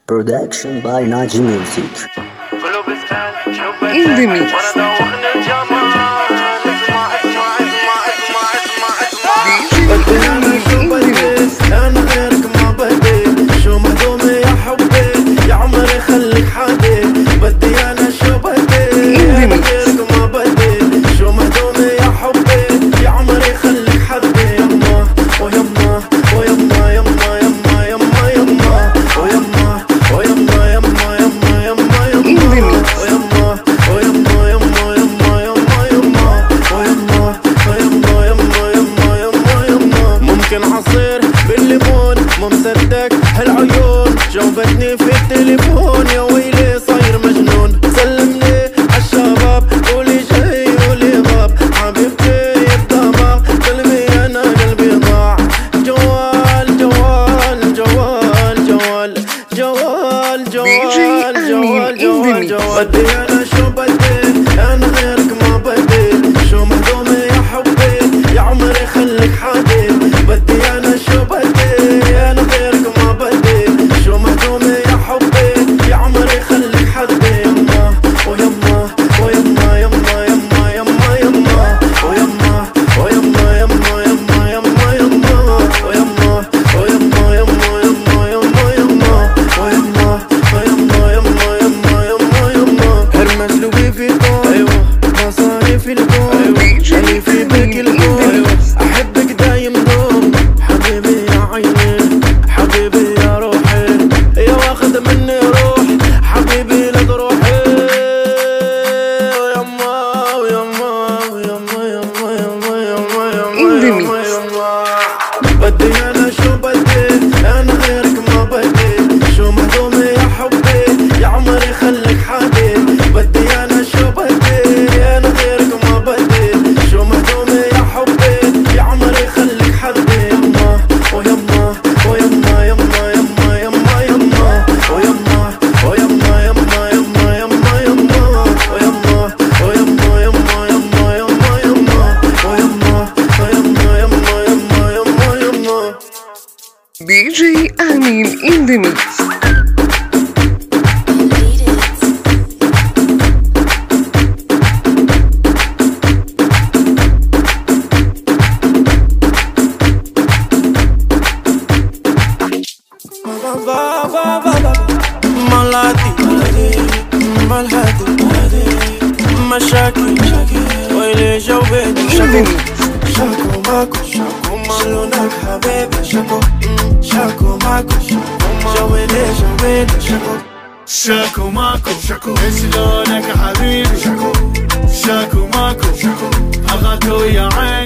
Production by Naji Music. In the mix. انا غيرك ما بدي شو مهضومي يا حبي يا عمري خليك حدي بدي انا شو بدي انا غيرك ما بدي شو مهضومي يا حبي يا عمري خليك حدي يما ويما ويما يما يما يما يما ويما ويما يما يما يما يما ويما ويما يما يما يما يما ويما ويما يما يما يما يما ممكن عصير بالليمون مو مصدق هالعيون جاوبتني في التليفون يا ويلي صاير مجنون سلمني عالشباب قولي جاي قولي غاب حبيبتي الدماغ قلبي انا قلبي ضاع جوال جوال جوال جوال جوال جوال جوال جوال جوال بدي انا شو بدي انا غيرك ما بدي شو مهضومي يا حبي يا عمري خليك حدي بدي انا شو بدي انا غيرك ما بدي شو مهضومي يا حبي يا عمري خليك حدي يما ويما ويما يما يما يما يما ويما ويما يما يما يما يما ويما ويما يما يما يما يما ويما ويما يما يما يما يما هرمس لوي فيتون ايوه مصاري في الكون خلي في بالك الكون احبك دايم دوم حبيبي يا عيني حبيبي يا روحي يا واخد مني روح حبيبي لا تروحي يما ويما ويما يما يما يما يما يما بدي انا شو بدي انا غيرك ما بدي شو مهضومي يا حبي يا عمري خليك حدي بدي انا شو بدي انا غيرك ما بدي شو مهضومي يا حبي يا عمري خليك حدي يما ويما ويما يما يما يما يما ويما ويما يما يما يما يما ويما ويما يما يما يما يما ويما ويما يما يما يما يما DJ Amin in the mix. مالاتي مالهاتي مشاكل ويلي جاوبتني شاكو ماكو شاكو مالونك حبيبي شاكو شاكو ماكو جاوبني جاوبني شاكو شاكو ماكو شاكو شلونك حبيبي شاكو شاكو ماكو شاكو أغاكو يا عين